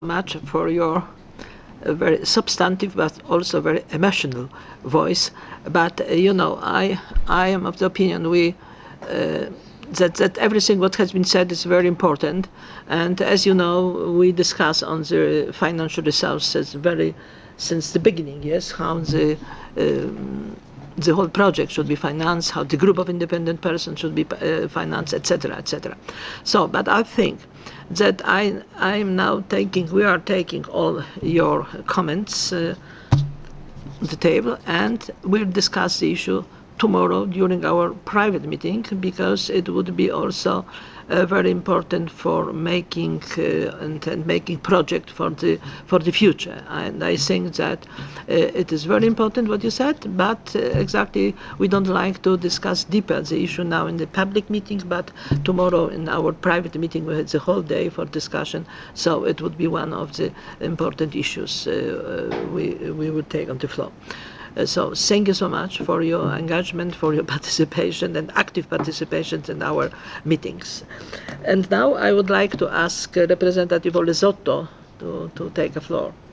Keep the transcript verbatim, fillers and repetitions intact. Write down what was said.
much for your uh, very substantive but also very emotional voice. But uh, you know, I I am of the opinion we uh, that that everything what has been said is very important. And as you know, we discuss on the financial resources very since the beginning. Yes, how the um, the whole project should be financed, how the group of independent persons should be uh, financed, et cetera, et cetera. So, but I think that I I am now taking, we are taking all your comments uh, on the table, and we'll discuss the issue tomorrow during our private meeting, because it would be also uh, very important for making uh, and, and making project for the for the future. And I think that uh, it is very important what you said, but uh, exactly we don't like to discuss deeper the issue now in the public meeting, but tomorrow in our private meeting we had the whole day for discussion. So it would be one of the important issues uh, uh, we we would take on the floor. Uh, so thank you so much for your engagement, for your participation and active participation in our meetings. And now I would like to ask uh, Representative Olesotto to, to take the floor.